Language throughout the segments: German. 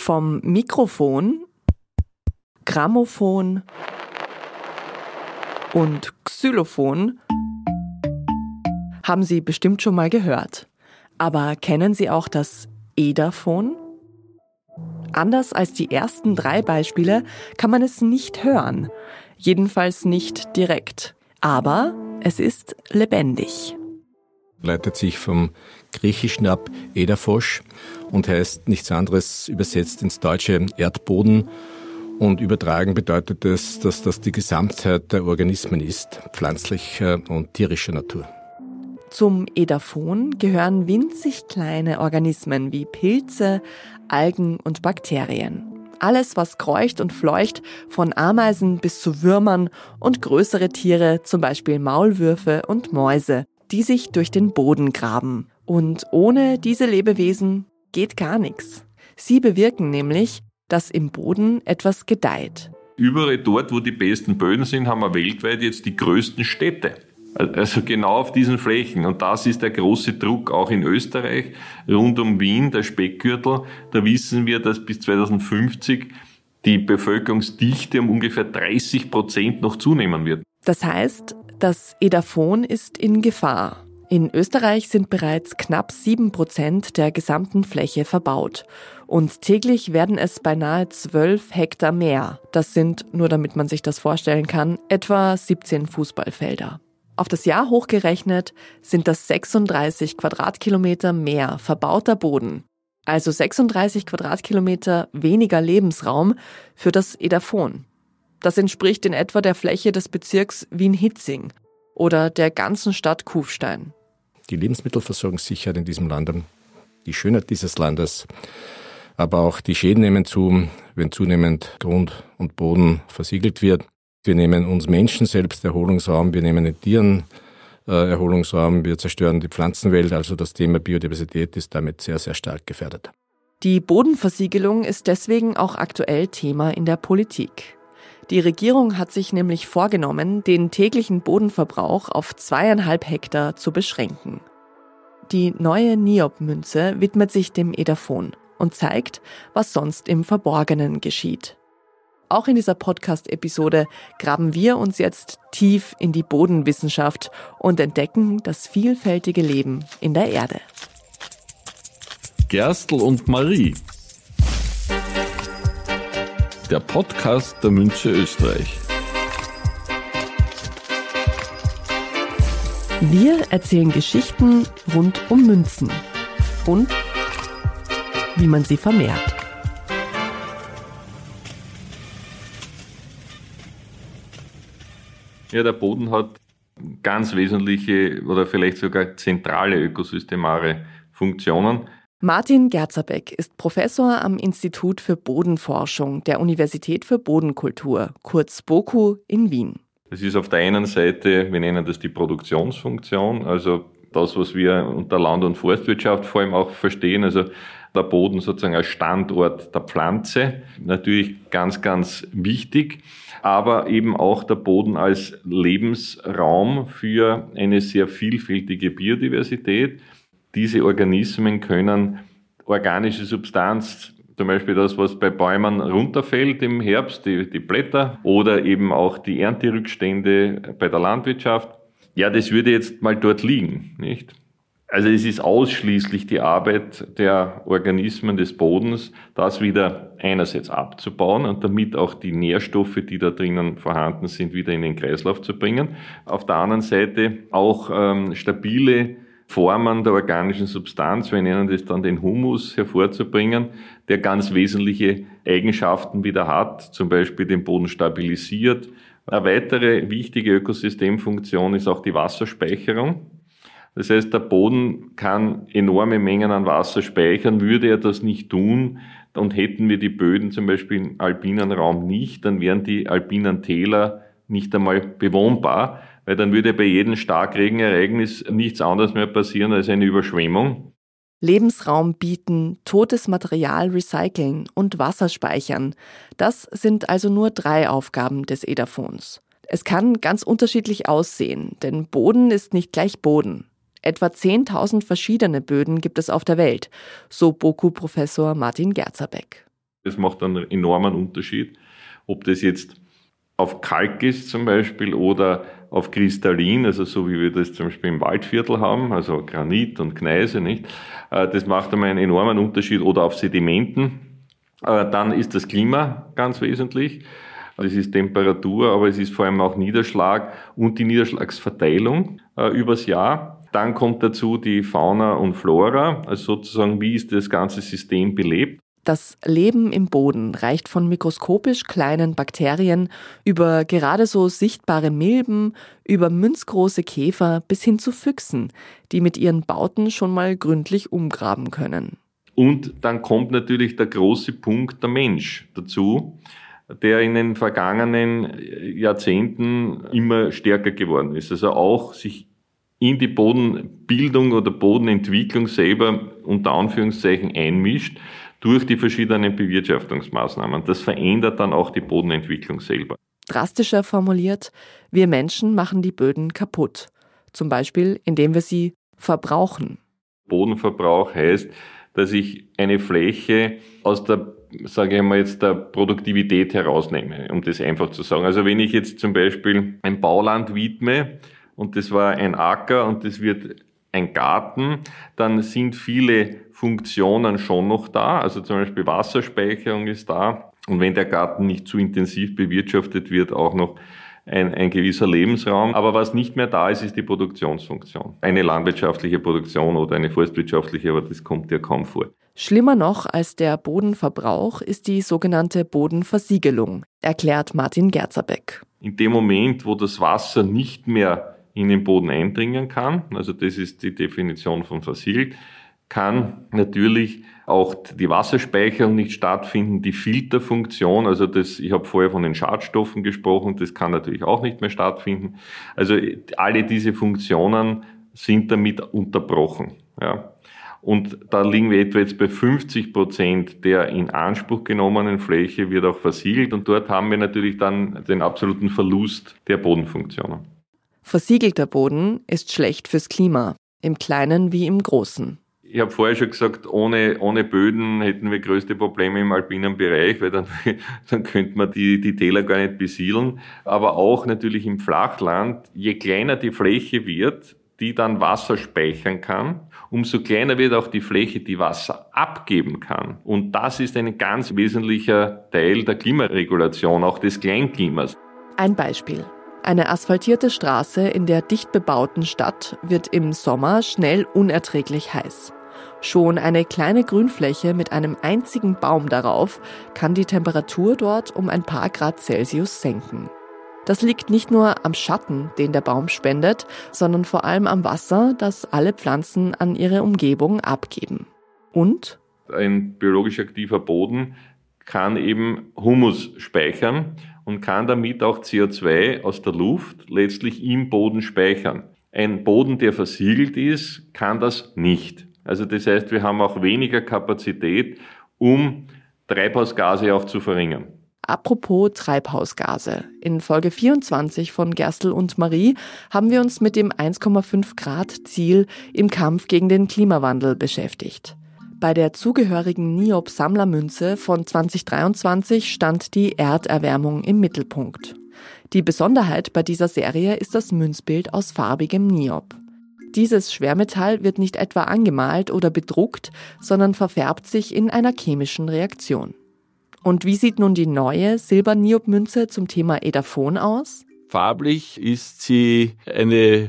Vom Mikrofon, Grammophon und Xylophon haben Sie bestimmt schon mal gehört. Aber kennen Sie auch das Edaphon? Anders als die ersten 3 Beispiele kann man es nicht hören. Jedenfalls nicht direkt. Aber es ist lebendig. Leitet sich vom Griechischen ab, Edaphos, und heißt nichts anderes übersetzt ins Deutsche Erdboden. Und übertragen bedeutet es, dass das die Gesamtheit der Organismen ist, pflanzlicher und tierischer Natur. Zum Edaphon gehören winzig kleine Organismen wie Pilze, Algen und Bakterien. Alles, was kreucht und fleucht, von Ameisen bis zu Würmern und größere Tiere, zum Beispiel Maulwürfe und Mäuse, die sich durch den Boden graben. Und ohne diese Lebewesen geht gar nichts. Sie bewirken nämlich, dass im Boden etwas gedeiht. Überall dort, wo die besten Böden sind, haben wir weltweit jetzt die größten Städte. Also genau auf diesen Flächen. Und das ist der große Druck auch in Österreich, rund um Wien, der Speckgürtel. Da wissen wir, dass bis 2050 die Bevölkerungsdichte um ungefähr 30% noch zunehmen wird. Das heißt, das Edaphon ist in Gefahr. In Österreich sind bereits knapp 7% der gesamten Fläche verbaut. Und täglich werden es beinahe 12 Hektar mehr. Das sind, nur damit man sich das vorstellen kann, etwa 17 Fußballfelder. Auf das Jahr hochgerechnet sind das 36 Quadratkilometer mehr verbauter Boden. Also 36 Quadratkilometer weniger Lebensraum für das Edaphon. Das entspricht in etwa der Fläche des Bezirks Wien-Hietzing oder der ganzen Stadt Kufstein. Die Lebensmittelversorgungssicherheit in diesem Land, die Schönheit dieses Landes, aber auch die Schäden nehmen zu, wenn zunehmend Grund und Boden versiegelt wird. Wir nehmen uns Menschen selbst Erholungsraum, wir nehmen den Tieren Erholungsraum, wir zerstören die Pflanzenwelt, also das Thema Biodiversität ist damit sehr, sehr stark gefährdet. Die Bodenversiegelung ist deswegen auch aktuell Thema in der Politik. Die Regierung hat sich nämlich vorgenommen, den täglichen Bodenverbrauch auf 2,5 Hektar zu beschränken. Die neue Niob-Münze widmet sich dem Edaphon und zeigt, was sonst im Verborgenen geschieht. Auch in dieser Podcast-Episode graben wir uns jetzt tief in die Bodenwissenschaft und entdecken das vielfältige Leben in der Erde. Gerstl und Marie. Der Podcast der Münze Österreich. Wir erzählen Geschichten rund um Münzen und wie man sie vermehrt. Ja, der Boden hat ganz wesentliche oder vielleicht sogar zentrale ökosystemare Funktionen. Martin Gerzabeck ist Professor am Institut für Bodenforschung der Universität für Bodenkultur, kurz BOKU in Wien. Es ist auf der einen Seite, wir nennen das die Produktionsfunktion, also das, was wir unter Land- und Forstwirtschaft vor allem auch verstehen, also der Boden sozusagen als Standort der Pflanze, natürlich ganz, ganz wichtig, aber eben auch der Boden als Lebensraum für eine sehr vielfältige Biodiversität. Diese Organismen können organische Substanz, zum Beispiel das, was bei Bäumen runterfällt im Herbst, die Blätter, oder eben auch die Ernterückstände bei der Landwirtschaft, ja, das würde jetzt mal dort liegen, nicht? Also es ist ausschließlich die Arbeit der Organismen des Bodens, das wieder einerseits abzubauen und damit auch die Nährstoffe, die da drinnen vorhanden sind, wieder in den Kreislauf zu bringen. Auf der anderen Seite auch stabile Formen der organischen Substanz, wir nennen das dann den Humus, hervorzubringen, der ganz wesentliche Eigenschaften wieder hat, zum Beispiel den Boden stabilisiert. Eine weitere wichtige Ökosystemfunktion ist auch die Wasserspeicherung. Das heißt, der Boden kann enorme Mengen an Wasser speichern. Würde er das nicht tun und hätten wir die Böden zum Beispiel im alpinen Raum nicht, dann wären die alpinen Täler nicht einmal bewohnbar, weil dann würde bei jedem Starkregenereignis nichts anderes mehr passieren als eine Überschwemmung. Lebensraum bieten, totes Material recyceln und Wasser speichern. Das sind also nur 3 Aufgaben des Edaphons. Es kann ganz unterschiedlich aussehen, denn Boden ist nicht gleich Boden. Etwa 10.000 verschiedene Böden gibt es auf der Welt, so BOKU-Professor Martin Gerzabeck. Das macht einen enormen Unterschied, ob das jetzt auf Kalk ist zum Beispiel oder auf Kristallin, also so wie wir das zum Beispiel im Waldviertel haben, also Granit und Gneise, nicht? Das macht einmal einen enormen Unterschied, oder auf Sedimenten. Dann ist das Klima ganz wesentlich. Das ist Temperatur, aber es ist vor allem auch Niederschlag und die Niederschlagsverteilung übers Jahr. Dann kommt dazu die Fauna und Flora, also sozusagen, wie ist das ganze System belebt. Das Leben im Boden reicht von mikroskopisch kleinen Bakterien über gerade so sichtbare Milben, über münzgroße Käfer bis hin zu Füchsen, die mit ihren Bauten schon mal gründlich umgraben können. Und dann kommt natürlich der große Punkt der Mensch dazu, der in den vergangenen Jahrzehnten immer stärker geworden ist. Also auch sich in die Bodenbildung oder Bodenentwicklung selber unter Anführungszeichen einmischt durch die verschiedenen Bewirtschaftungsmaßnahmen. Das verändert dann auch die Bodenentwicklung selber. Drastischer formuliert, wir Menschen machen die Böden kaputt. Zum Beispiel, indem wir sie verbrauchen. Bodenverbrauch heißt, dass ich eine Fläche aus der, sage ich mal jetzt, der Produktivität herausnehme, um das einfach zu sagen. Also wenn ich jetzt zum Beispiel ein Bauland widme und das war ein Acker und das wird ein Garten, dann sind viele Funktionen schon noch da. Also zum Beispiel Wasserspeicherung ist da. Und wenn der Garten nicht zu intensiv bewirtschaftet wird, auch noch ein gewisser Lebensraum. Aber was nicht mehr da ist, ist die Produktionsfunktion. Eine landwirtschaftliche Produktion oder eine forstwirtschaftliche, aber das kommt ja kaum vor. Schlimmer noch als der Bodenverbrauch ist die sogenannte Bodenversiegelung, erklärt Martin Gertzerbeck. In dem Moment, wo das Wasser nicht mehr in den Boden eindringen kann, also das ist die Definition von versiegelt, kann natürlich auch die Wasserspeicherung nicht stattfinden, die Filterfunktion, also das, ich habe vorher von den Schadstoffen gesprochen, das kann natürlich auch nicht mehr stattfinden. Also alle diese Funktionen sind damit unterbrochen. Ja. Und da liegen wir etwa jetzt bei 50% der in Anspruch genommenen Fläche wird auch versiegelt und dort haben wir natürlich dann den absoluten Verlust der Bodenfunktionen. Versiegelter Boden ist schlecht fürs Klima, im Kleinen wie im Großen. Ich habe vorher schon gesagt, ohne Böden hätten wir größte Probleme im alpinen Bereich, weil dann könnte man die Täler gar nicht besiedeln. Aber auch natürlich im Flachland, je kleiner die Fläche wird, die dann Wasser speichern kann, umso kleiner wird auch die Fläche, die Wasser abgeben kann. Und das ist ein ganz wesentlicher Teil der Klimaregulation, auch des Kleinklimas. Ein Beispiel. Eine asphaltierte Straße in der dicht bebauten Stadt wird im Sommer schnell unerträglich heiß. Schon eine kleine Grünfläche mit einem einzigen Baum darauf kann die Temperatur dort um ein paar Grad Celsius senken. Das liegt nicht nur am Schatten, den der Baum spendet, sondern vor allem am Wasser, das alle Pflanzen an ihre Umgebung abgeben. Und? Ein biologisch aktiver Boden kann eben Humus speichern und kann damit auch CO2 aus der Luft letztlich im Boden speichern. Ein Boden, der versiegelt ist, kann das nicht. Also das heißt, wir haben auch weniger Kapazität, um Treibhausgase auch zu verringern. Apropos Treibhausgase. In Folge 24 von Gerstl und Marie haben wir uns mit dem 1,5 Grad Ziel im Kampf gegen den Klimawandel beschäftigt. Bei der zugehörigen Niob-Sammlermünze von 2023 stand die Erderwärmung im Mittelpunkt. Die Besonderheit bei dieser Serie ist das Münzbild aus farbigem Niob. Dieses Schwermetall wird nicht etwa angemalt oder bedruckt, sondern verfärbt sich in einer chemischen Reaktion. Und wie sieht nun die neue Silber-Niob-Münze zum Thema Edaphon aus? Farblich ist sie eine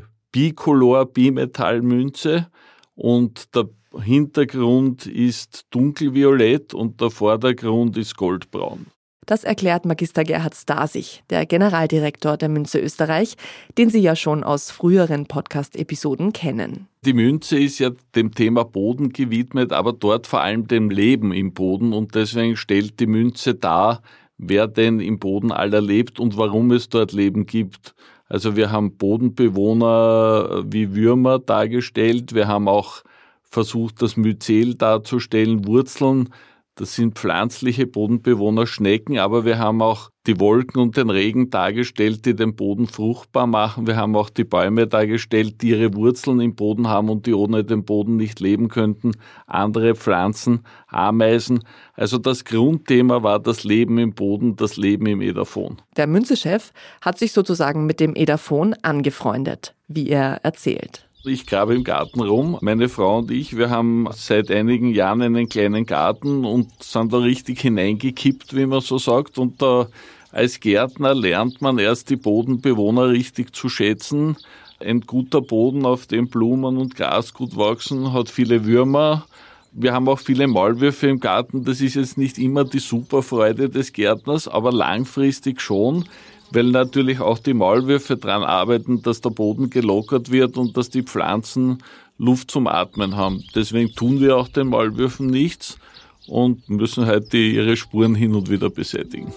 Bicolor-Bimetallmünze und der Hintergrund ist dunkelviolett und der Vordergrund ist goldbraun. Das erklärt Magister Gerhard Stasich, der Generaldirektor der Münze Österreich, den Sie ja schon aus früheren Podcast-Episoden kennen. Die Münze ist ja dem Thema Boden gewidmet, aber dort vor allem dem Leben im Boden und deswegen stellt die Münze dar, wer denn im Boden aller lebt und warum es dort Leben gibt. Also wir haben Bodenbewohner wie Würmer dargestellt, wir haben auch versucht, das Myzel darzustellen, Wurzeln. Das sind pflanzliche Bodenbewohner, Schnecken, aber wir haben auch die Wolken und den Regen dargestellt, die den Boden fruchtbar machen. Wir haben auch die Bäume dargestellt, die ihre Wurzeln im Boden haben und die ohne den Boden nicht leben könnten. Andere Pflanzen, Ameisen. Also das Grundthema war das Leben im Boden, das Leben im Edaphon. Der Münzechef hat sich sozusagen mit dem Edaphon angefreundet, wie er erzählt. Ich grabe im Garten rum. Meine Frau und ich, wir haben seit einigen Jahren einen kleinen Garten und sind da richtig hineingekippt, wie man so sagt. Und da als Gärtner lernt man erst die Bodenbewohner richtig zu schätzen. Ein guter Boden, auf dem Blumen und Gras gut wachsen, hat viele Würmer. Wir haben auch viele Maulwürfe im Garten. Das ist jetzt nicht immer die Superfreude des Gärtners, aber langfristig schon, weil natürlich auch die Maulwürfe daran arbeiten, dass der Boden gelockert wird und dass die Pflanzen Luft zum Atmen haben. Deswegen tun wir auch den Maulwürfen nichts und müssen halt ihre Spuren hin und wieder beseitigen.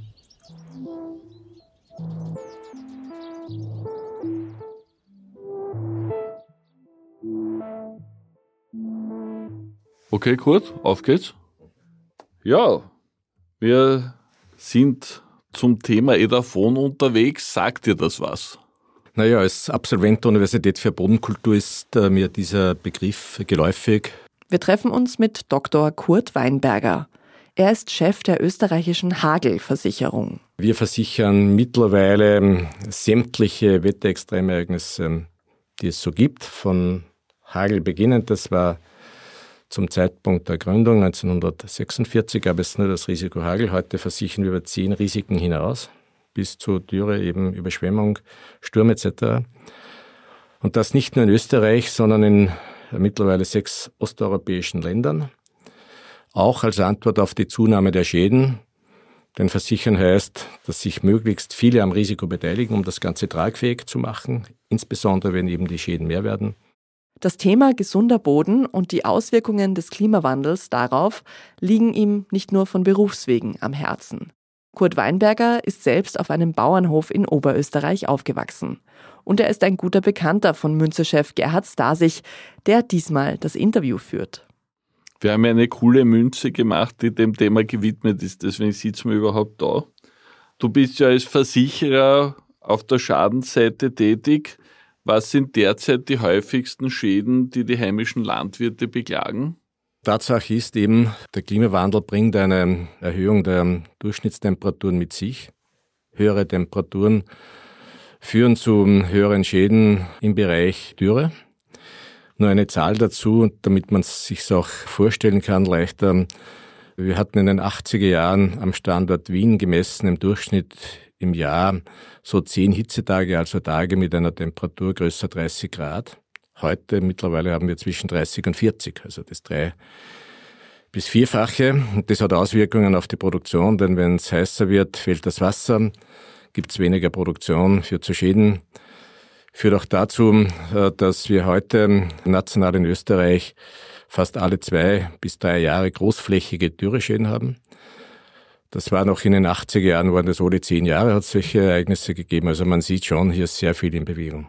Okay, gut, auf geht's. Ja, wir sind zum Thema Edaphon unterwegs. Sagt dir das was? Naja, als Absolvent der Universität für Bodenkultur ist mir dieser Begriff geläufig. Wir treffen uns mit Dr. Kurt Weinberger. Er ist Chef der österreichischen Hagelversicherung. Wir versichern mittlerweile sämtliche Wetterextremereignisse, die es so gibt, von Hagel beginnend. Das war zum Zeitpunkt der Gründung 1946, gab es nur das Risiko Hagel. Heute versichern wir über 10 Risiken hinaus, bis zu Dürre, eben Überschwemmung, Sturm etc. Und das nicht nur in Österreich, sondern in mittlerweile 6 osteuropäischen Ländern. Auch als Antwort auf die Zunahme der Schäden. Denn Versichern heißt, dass sich möglichst viele am Risiko beteiligen, um das Ganze tragfähig zu machen, insbesondere wenn eben die Schäden mehr werden. Das Thema gesunder Boden und die Auswirkungen des Klimawandels darauf liegen ihm nicht nur von Berufswegen am Herzen. Kurt Weinberger ist selbst auf einem Bauernhof in Oberösterreich aufgewachsen. Und er ist ein guter Bekannter von Münzechef Gerhard Stasich, der diesmal das Interview führt. Wir haben eine coole Münze gemacht, die dem Thema gewidmet ist. Deswegen sitzen wir überhaupt da. Du bist ja als Versicherer auf der Schadensseite tätig. Was sind derzeit die häufigsten Schäden, die die heimischen Landwirte beklagen? Tatsache ist eben, der Klimawandel bringt eine Erhöhung der Durchschnittstemperaturen mit sich. Höhere Temperaturen führen zu höheren Schäden im Bereich Dürre. Nur eine Zahl dazu, damit man es sich auch vorstellen kann, leichter. Wir hatten in den 80er Jahren am Standort Wien gemessen im Durchschnitt im Jahr so 10 Hitzetage, also Tage mit einer Temperatur größer 30 Grad. Heute mittlerweile haben wir zwischen 30 und 40, also das 3- bis 4-fache. Das hat Auswirkungen auf die Produktion, denn wenn es heißer wird, fehlt das Wasser, gibt es weniger Produktion, führt zu Schäden. Führt auch dazu, dass wir heute national in Österreich fast alle 2 bis 3 Jahre großflächige Dürreschäden haben. Das war noch in den 80er Jahren, waren das alle 10 Jahre, hat es solche Ereignisse gegeben. Also man sieht schon, hier ist sehr viel in Bewegung.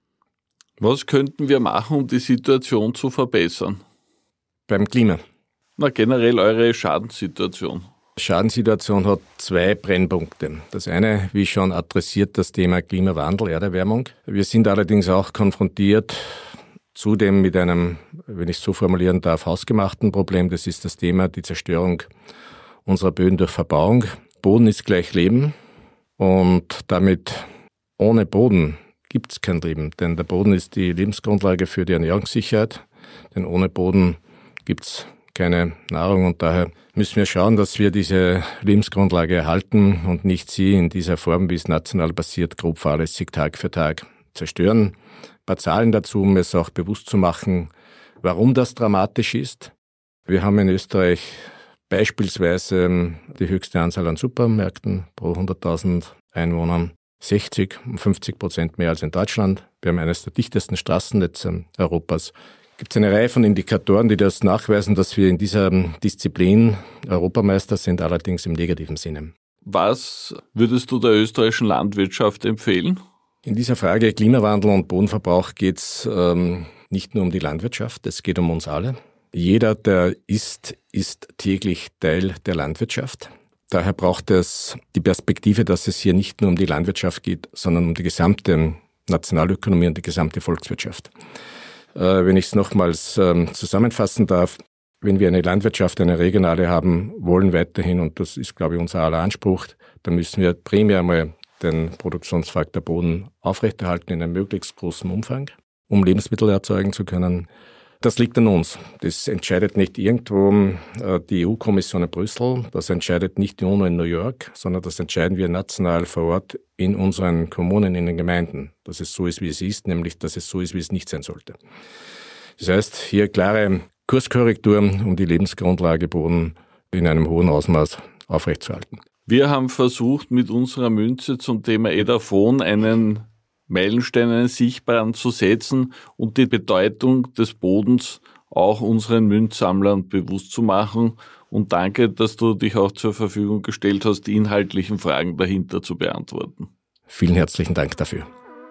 Was könnten wir machen, um die Situation zu verbessern? Beim Klima? Na, generell eure Schadenssituation. Schadenssituation hat 2 Brennpunkte. Das eine, wie schon adressiert, das Thema Klimawandel, Erderwärmung. Wir sind allerdings auch konfrontiert zudem mit einem, wenn ich es so formulieren darf, hausgemachten Problem. Das ist das Thema die Zerstörung unserer Böden durch Verbauung. Boden ist gleich Leben und damit ohne Boden gibt es kein Leben, denn der Boden ist die Lebensgrundlage für die Ernährungssicherheit, denn ohne Boden gibt es keine Nahrung und daher müssen wir schauen, dass wir diese Lebensgrundlage erhalten und nicht sie in dieser Form, wie es national passiert, grob fahrlässig Tag für Tag zerstören. Ein paar Zahlen dazu, um es auch bewusst zu machen, warum das dramatisch ist. Wir haben in Österreich beispielsweise die höchste Anzahl an Supermärkten pro 100.000 Einwohnern, 50% mehr als in Deutschland. Wir haben eines der dichtesten Straßennetze Europas. Gibt es eine Reihe von Indikatoren, die das nachweisen, dass wir in dieser Disziplin Europameister sind, allerdings im negativen Sinne. Was würdest du der österreichischen Landwirtschaft empfehlen? In dieser Frage Klimawandel und Bodenverbrauch geht es nicht nur um die Landwirtschaft, es geht um uns alle. Jeder, der isst, ist täglich Teil der Landwirtschaft. Daher braucht es die Perspektive, dass es hier nicht nur um die Landwirtschaft geht, sondern um die gesamte Nationalökonomie und die gesamte Volkswirtschaft. Wenn ich es nochmals zusammenfassen darf, wenn wir eine Landwirtschaft, eine regionale haben wollen weiterhin, und das ist, glaube ich, unser aller Anspruch, dann müssen wir primär mal den Produktionsfaktor Boden aufrechterhalten in einem möglichst großen Umfang, um Lebensmittel erzeugen zu können. Das liegt an uns. Das entscheidet nicht irgendwo die EU-Kommission in Brüssel, das entscheidet nicht die UNO in New York, sondern das entscheiden wir national vor Ort in unseren Kommunen, in den Gemeinden, dass es so ist, wie es ist, nämlich dass es so ist, wie es nicht sein sollte. Das heißt, hier klare Kurskorrektur, um die Lebensgrundlage Boden in einem hohen Ausmaß aufrechtzuerhalten. Wir haben versucht, mit unserer Münze zum Thema Edafon einen Meilenstein, einen sichtbaren zu setzen und die Bedeutung des Bodens auch unseren Münzsammlern bewusst zu machen. Und danke, dass du dich auch zur Verfügung gestellt hast, die inhaltlichen Fragen dahinter zu beantworten. Vielen herzlichen Dank dafür.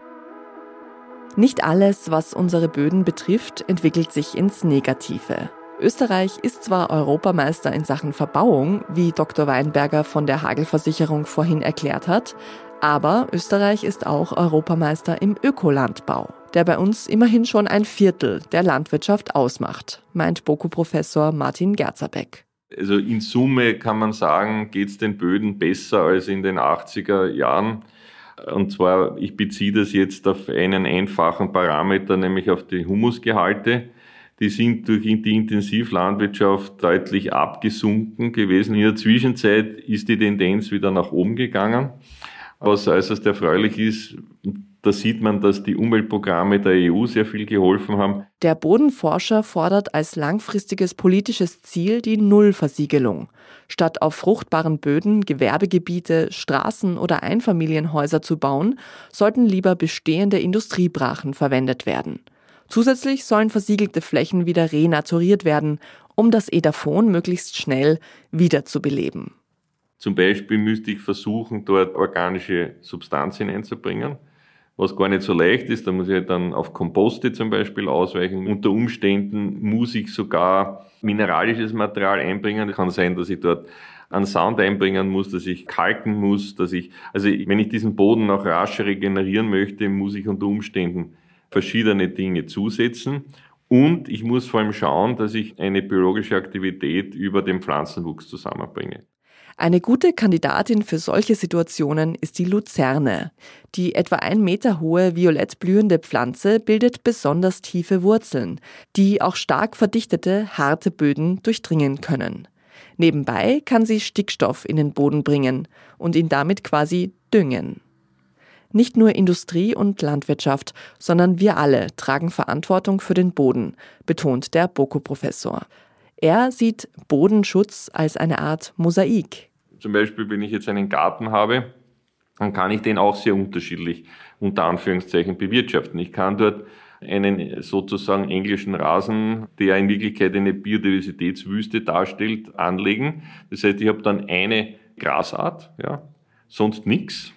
Nicht alles, was unsere Böden betrifft, entwickelt sich ins Negative. Österreich ist zwar Europameister in Sachen Verbauung, wie Dr. Weinberger von der Hagelversicherung vorhin erklärt hat, aber Österreich ist auch Europameister im Ökolandbau, der bei uns immerhin schon 1/4 der Landwirtschaft ausmacht, meint BOKU-Professor Martin Gerzabeck. Also in Summe kann man sagen, geht es den Böden besser als in den 80er Jahren. Und zwar, ich beziehe das jetzt auf einen einfachen Parameter, nämlich auf die Humusgehalte. Die sind durch die Intensivlandwirtschaft deutlich abgesunken gewesen. In der Zwischenzeit ist die Tendenz wieder nach oben gegangen. Was äußerst erfreulich ist, da sieht man, dass die Umweltprogramme der EU sehr viel geholfen haben. Der Bodenforscher fordert als langfristiges politisches Ziel die Nullversiegelung. Statt auf fruchtbaren Böden Gewerbegebiete, Straßen oder Einfamilienhäuser zu bauen, sollten lieber bestehende Industriebrachen verwendet werden. Zusätzlich sollen versiegelte Flächen wieder renaturiert werden, um das Edafon möglichst schnell wiederzubeleben. Zum Beispiel müsste ich versuchen, dort organische Substanz hineinzubringen, was gar nicht so leicht ist. Da muss ich dann auf Komposte zum Beispiel ausweichen. Unter Umständen muss ich sogar mineralisches Material einbringen. Es kann sein, dass ich dort einen Sand einbringen muss, dass ich kalken muss, wenn ich diesen Boden noch rasch regenerieren möchte, muss ich unter Umständen verschiedene Dinge zusetzen. Und ich muss vor allem schauen, dass ich eine biologische Aktivität über den Pflanzenwuchs zusammenbringe. Eine gute Kandidatin für solche Situationen ist die Luzerne. Die etwa 1 Meter hohe violett blühende Pflanze bildet besonders tiefe Wurzeln, die auch stark verdichtete, harte Böden durchdringen können. Nebenbei kann sie Stickstoff in den Boden bringen und ihn damit quasi düngen. Nicht nur Industrie und Landwirtschaft, sondern wir alle tragen Verantwortung für den Boden, betont der BOKU-Professor. Er sieht Bodenschutz als eine Art Mosaik. Zum Beispiel, wenn ich jetzt einen Garten habe, dann kann ich den auch sehr unterschiedlich, unter Anführungszeichen, bewirtschaften. Ich kann dort einen sozusagen englischen Rasen, der in Wirklichkeit eine Biodiversitätswüste darstellt, anlegen. Das heißt, ich habe dann eine Grasart, ja, sonst nichts,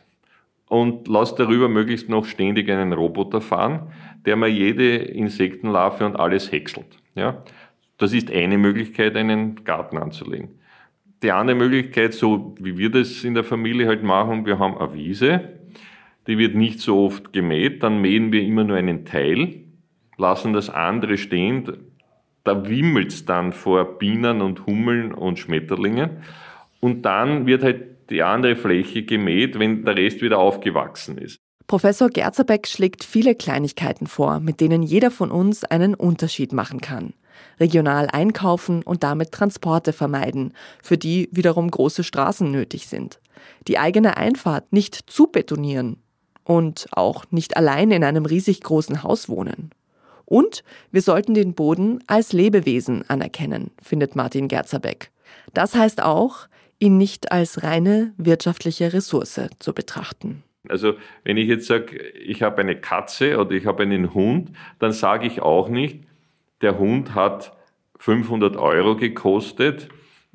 und lasse darüber möglichst noch ständig einen Roboter fahren, der mir jede Insektenlarve und alles häckselt. Ja. Das ist eine Möglichkeit, einen Garten anzulegen. Die andere Möglichkeit, so wie wir das in der Familie halt machen, wir haben eine Wiese, die wird nicht so oft gemäht, dann mähen wir immer nur einen Teil, lassen das andere stehen, da wimmelt's dann vor Bienen und Hummeln und Schmetterlingen und dann wird halt die andere Fläche gemäht, wenn der Rest wieder aufgewachsen ist. Professor Gerzabeck schlägt viele Kleinigkeiten vor, mit denen jeder von uns einen Unterschied machen kann. Regional einkaufen und damit Transporte vermeiden, für die wiederum große Straßen nötig sind. Die eigene Einfahrt nicht zubetonieren und auch nicht allein in einem riesig großen Haus wohnen. Und wir sollten den Boden als Lebewesen anerkennen, findet Martin Gerzabeck. Das heißt auch, ihn nicht als reine wirtschaftliche Ressource zu betrachten. Also wenn ich jetzt sage, ich habe eine Katze oder ich habe einen Hund, dann sage ich auch nicht, der Hund hat 500 € gekostet,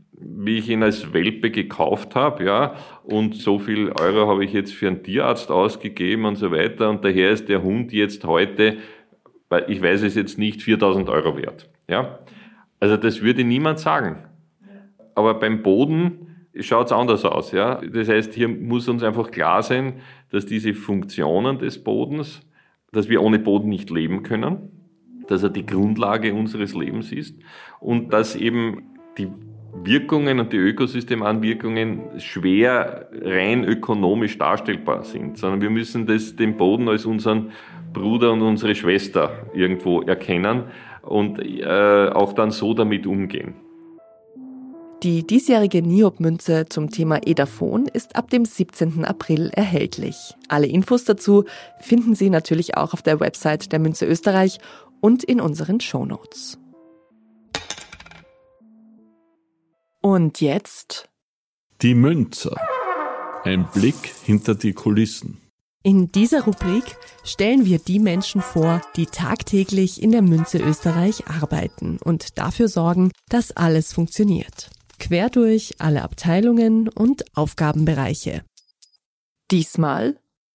wie ich ihn als Welpe gekauft habe, ja, und so viel Euro habe ich jetzt für einen Tierarzt ausgegeben und so weiter, und daher ist der Hund jetzt heute, weil ich weiß es jetzt nicht, 4.000 € wert, ja. Also das würde niemand sagen. Aber beim Boden schaut es anders aus. Ja? Das heißt, hier muss uns einfach klar sein, dass diese Funktionen des Bodens, dass wir ohne Boden nicht leben können, dass er die Grundlage unseres Lebens ist und dass eben die Wirkungen und die Ökosystemanwirkungen schwer rein ökonomisch darstellbar sind, sondern wir müssen den Boden als unseren Bruder und unsere Schwester irgendwo erkennen und auch dann so damit umgehen. Die diesjährige Niob-Münze zum Thema Edaphon ist ab dem 17. April erhältlich. Alle Infos dazu finden Sie natürlich auch auf der Website der Münze Österreich und in unseren Shownotes. Und jetzt die Münze. Ein Blick hinter die Kulissen. In dieser Rubrik stellen wir die Menschen vor, die tagtäglich in der Münze Österreich arbeiten und dafür sorgen, dass alles funktioniert. Quer durch alle Abteilungen und Aufgabenbereiche. Diesmal: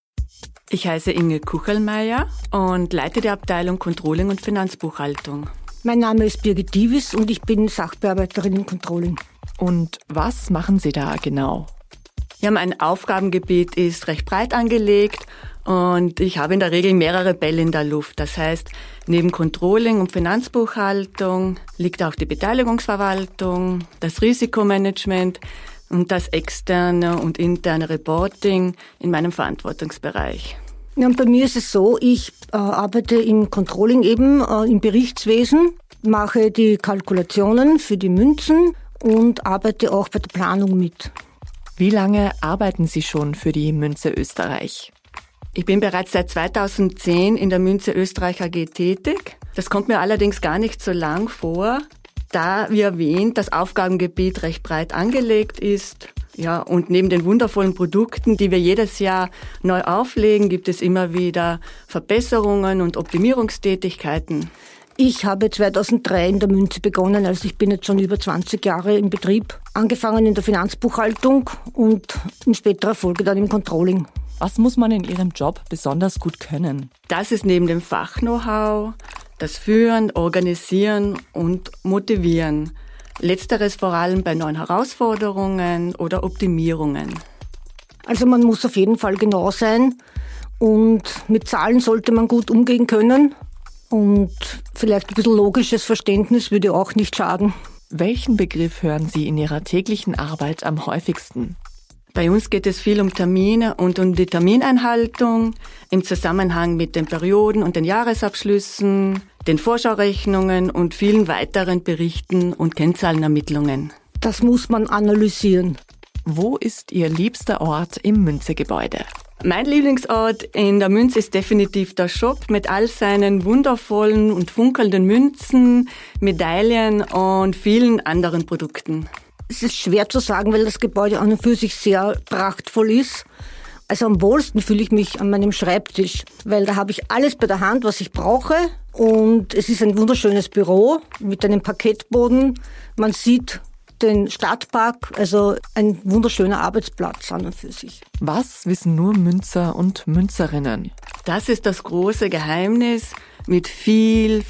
Ich heiße Inge Kuchelmeier und leite die Abteilung Controlling und Finanzbuchhaltung. Mein Name ist Birgit Divis und ich bin Sachbearbeiterin im Controlling. Und was machen Sie da genau? Ja, mein Aufgabengebiet ist recht breit angelegt und ich habe in der Regel mehrere Bälle in der Luft. Das heißt, neben Controlling und Finanzbuchhaltung liegt auch die Beteiligungsverwaltung, das Risikomanagement und das externe und interne Reporting in meinem Verantwortungsbereich. Ja, und bei mir ist es so, ich arbeite im Controlling eben, im Berichtswesen, mache die Kalkulationen für die Münzen und arbeite auch bei der Planung mit. Wie lange arbeiten Sie schon für die Münze Österreich? Ich bin bereits seit 2010 in der Münze Österreich AG tätig. Das kommt mir allerdings gar nicht so lang vor, da, wie erwähnt, das Aufgabengebiet recht breit angelegt ist. Ja, und neben den wundervollen Produkten, die wir jedes Jahr neu auflegen, gibt es immer wieder Verbesserungen und Optimierungstätigkeiten. Ich habe 2003 in der Münze begonnen, also ich bin jetzt schon über 20 Jahre im Betrieb. Angefangen in der Finanzbuchhaltung und in späterer Folge dann im Controlling. Was muss man in Ihrem Job besonders gut können? Das ist neben dem Fach-Know-how das Führen, Organisieren und Motivieren. Letzteres vor allem bei neuen Herausforderungen oder Optimierungen. Also man muss auf jeden Fall genau sein und mit Zahlen sollte man gut umgehen können. Und vielleicht ein bisschen logisches Verständnis würde auch nicht schaden. Welchen Begriff hören Sie in Ihrer täglichen Arbeit am häufigsten? Bei uns geht es viel um Termine und um die Termineinhaltung im Zusammenhang mit den Perioden und den Jahresabschlüssen, den Vorschaurechnungen und vielen weiteren Berichten und Kennzahlenermittlungen. Das muss man analysieren. Wo ist Ihr liebster Ort im Münze-Gebäude? Mein Lieblingsort in der Münze ist definitiv der Shop mit all seinen wundervollen und funkelnden Münzen, Medaillen und vielen anderen Produkten. Es ist schwer zu sagen, weil das Gebäude an und für sich sehr prachtvoll ist. Also am wohlsten fühle ich mich an meinem Schreibtisch, weil da habe ich alles bei der Hand, was ich brauche. Und es ist ein wunderschönes Büro mit einem Parkettboden. Man sieht den Stadtpark, also ein wunderschöner Arbeitsplatz an und für sich. Was wissen nur Münzer und Münzerinnen? Das ist das große Geheimnis, mit viel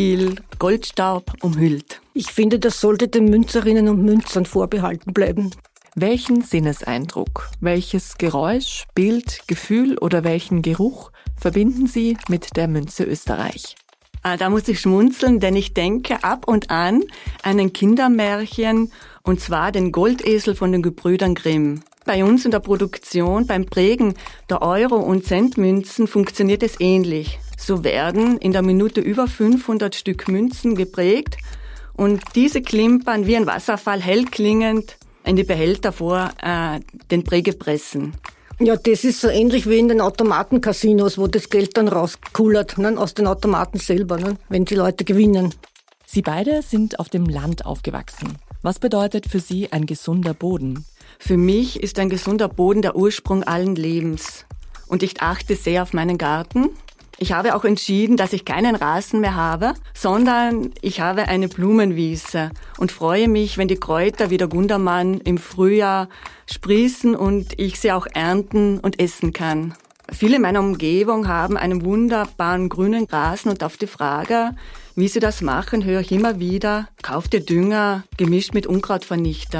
Goldstaub umhüllt. Ich finde, das sollte den Münzerinnen und Münzern vorbehalten bleiben. Welchen Sinneseindruck, welches Geräusch, Bild, Gefühl oder welchen Geruch verbinden Sie mit der Münze Österreich? Da muss ich schmunzeln, denn ich denke ab und an ein Kindermärchen, und zwar den Goldesel von den Gebrüdern Grimm. Bei uns in der Produktion, beim Prägen der Euro- und Centmünzen funktioniert es ähnlich. So werden in der Minute über 500 Stück Münzen geprägt und diese klimpern wie ein Wasserfall hell klingend in die Behälter vor den Prägepressen. Ja, das ist so ähnlich wie in den Automatencasinos, wo das Geld dann rauskullert, ne, aus den Automaten selber, ne, wenn die Leute gewinnen. Sie beide sind auf dem Land aufgewachsen. Was bedeutet für Sie ein gesunder Boden? Für mich ist ein gesunder Boden der Ursprung allen Lebens. Und ich achte sehr auf meinen Garten. Ich habe auch entschieden, dass ich keinen Rasen mehr habe, sondern ich habe eine Blumenwiese und freue mich, wenn die Kräuter wie der Gundermann im Frühjahr sprießen und ich sie auch ernten und essen kann. Viele in meiner Umgebung haben einen wunderbaren grünen Rasen und auf die Frage, wie sie das machen, höre ich immer wieder, kauft ihr Dünger gemischt mit Unkrautvernichter.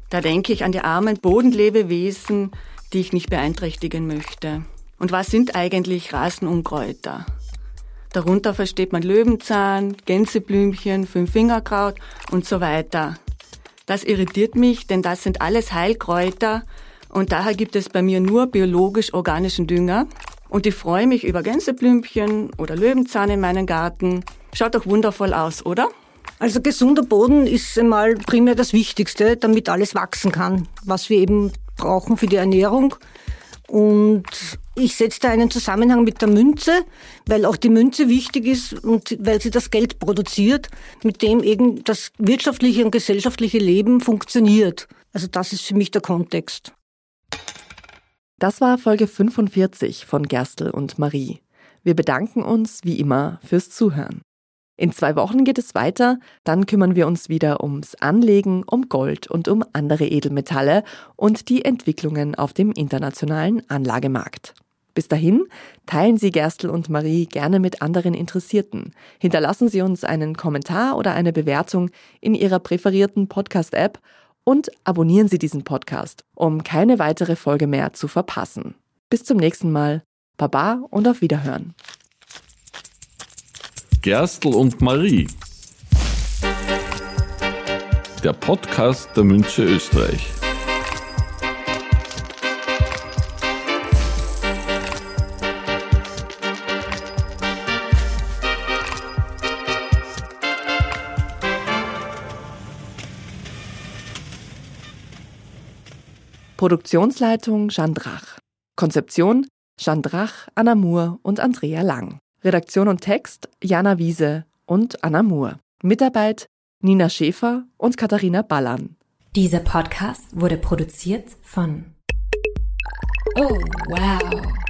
Da denke ich an die armen Bodenlebewesen, die ich nicht beeinträchtigen möchte. Und was sind eigentlich Rasenunkräuter? Darunter versteht man Löwenzahn, Gänseblümchen, Fünffingerkraut und so weiter. Das irritiert mich, denn das sind alles Heilkräuter und daher gibt es bei mir nur biologisch-organischen Dünger. Und ich freue mich über Gänseblümchen oder Löwenzahn in meinem Garten. Schaut doch wundervoll aus, oder? Also gesunder Boden ist einmal primär das Wichtigste, damit alles wachsen kann, was wir eben brauchen für die Ernährung. Und ich setze da einen Zusammenhang mit der Münze, weil auch die Münze wichtig ist und weil sie das Geld produziert, mit dem eben das wirtschaftliche und gesellschaftliche Leben funktioniert. Also das ist für mich der Kontext. Das war Folge 45 von Gerstl und Marie. Wir bedanken uns wie immer fürs Zuhören. In 2 Wochen geht es weiter, dann kümmern wir uns wieder ums Anlegen, um Gold und um andere Edelmetalle und die Entwicklungen auf dem internationalen Anlagemarkt. Bis dahin teilen Sie Gerstl und Marie gerne mit anderen Interessierten. Hinterlassen Sie uns einen Kommentar oder eine Bewertung in Ihrer präferierten Podcast-App und abonnieren Sie diesen Podcast, um keine weitere Folge mehr zu verpassen. Bis zum nächsten Mal. Baba und auf Wiederhören. Gerstl und Marie. Der Podcast der Münze Österreich. Produktionsleitung Jeanne Drach. Konzeption Jeanne Drach, Anna Moore und Andrea Lang. Redaktion und Text Jana Wiese und Anna Moore. Mitarbeit Nina Schäfer und Katharina Ballan. Dieser Podcast wurde produziert von Oh, wow.